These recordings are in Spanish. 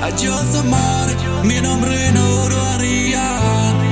adiós amor, mi nombre no lo haría.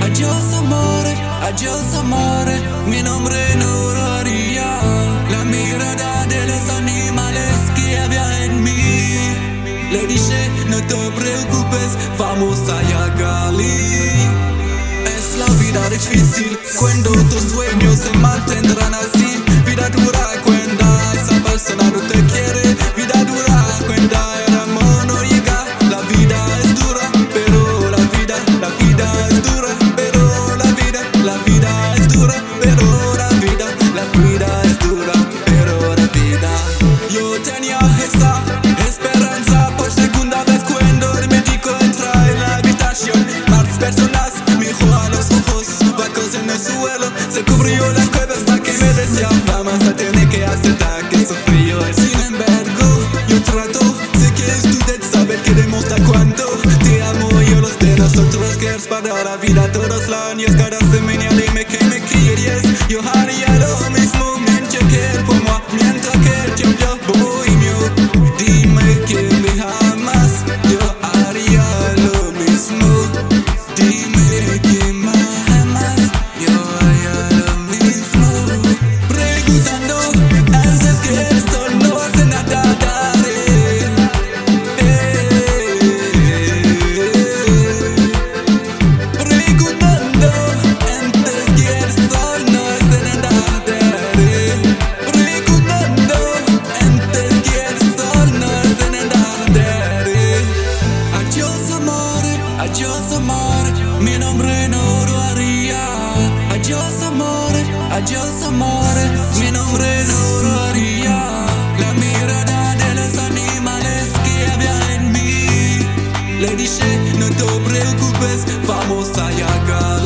Adiós amor, mi nombre no lo haría. La mirada de los animales que había en mí le dije, no te preocupes, vamos a Yagali. Es la vida difícil cuando tus sueños se mantendrán así. Vida dura cuando esa persona no te quiere. Vida dura cuando el amor no llega. La vida es dura, pero la vida es dura. Pero la vida es dura. Pero la vida es dura. Pero la vida. Yo tenía esa esperanza por segunda vez cuando el médico entra en la habitación. Más personas miró a los ojos, vacos en el suelo. Se cubrió la cueva hasta que me decía, vamos a tener que aceptar que sufrió. Sin embargo, yo trato, sé que usted sabe que demuestra cuánto te amo. Yo los de nosotros que es para la vida todos los años. Cada semana dime que me quieres. Yo haría lo mismo mientras que él por moi, mientras que el tiempo bohemio. Dime que me amas, yo haría lo mismo. Dime que me amas, yo haría lo mismo. Preguntando antes que el sol no hace nada tarde. Preguntando antes que el sol no hace nada tarde. Preguntando antes que el sol no hace nada tarde. Adiós amor, mi nombre no lo haría. Adiós amor, mi nombre no lo haría. La mirada de los animales que había en mí le dije, no te preocupes, vamos a llegar.